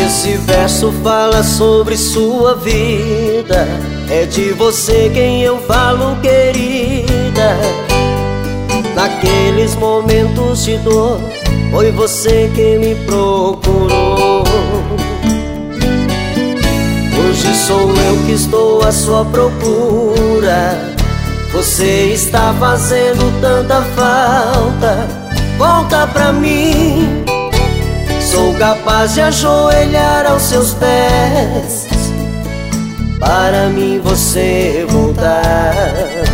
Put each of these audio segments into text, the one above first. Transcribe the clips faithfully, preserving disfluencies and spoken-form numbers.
Esse verso fala sobre sua vida. É de você quem eu falo, querida. Naqueles momentos de dor, foi você quem me procurou. Hoje sou eu que estou à sua procura. Você está fazendo tanta falta. Volta pra mim. Sou capaz de ajoelhar aos seus pés para mim você voltar.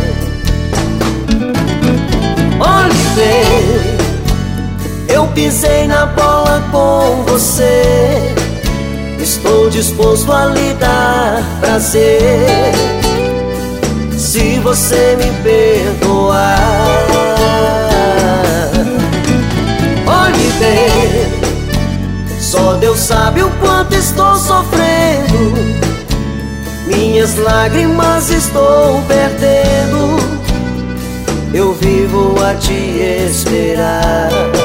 Olhe bem, eu pisei na bola com você. Estou disposto a lhe dar prazer, se você me perdoar. Olhe bem, só Deus sabe o quanto estou sofrendo. Minhas lágrimas estou perdendo. Eu vivo a te esperar.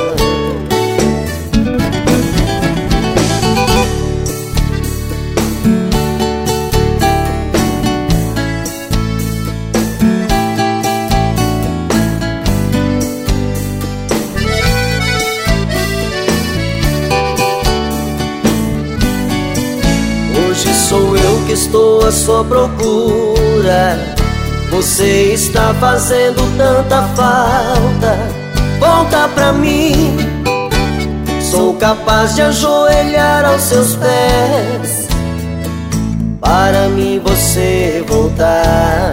Hoje sou eu que estou à sua procura. Você está fazendo tanta falta. Volta pra mim. Sou capaz de ajoelhar aos seus pés para mim você voltar.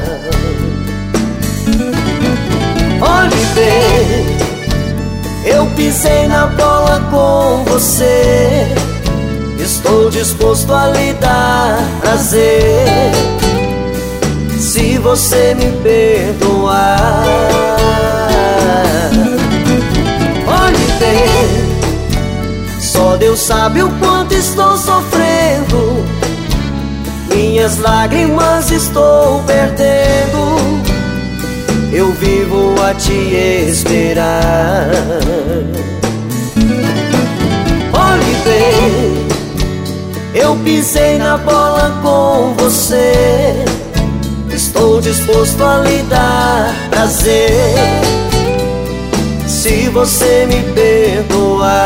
Olhe bem, eu pisei na bola com você. Estou disposto a lhe dar prazer, se você me perdoar. Olhe bem, só Deus sabe o quanto estou sofrendo. Minhas lágrimas estou perdendo. Eu vivo a te esperar. Olhe bem, eu pisei na bola com você. Estou disposto a lhe dar prazer, se você me perdoar.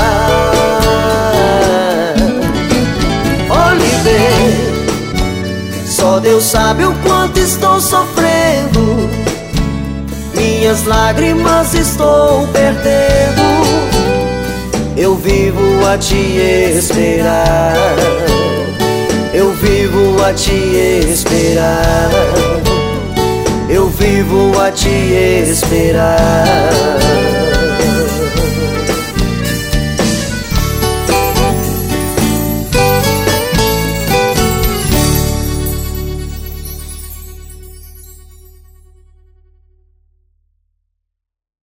Olhe bem, só Deus sabe o quanto estou sofrendo. Minhas lágrimas estou perdendo. Eu vivo a te esperar. Eu vivo a te esperar. Eu vivo a te esperar.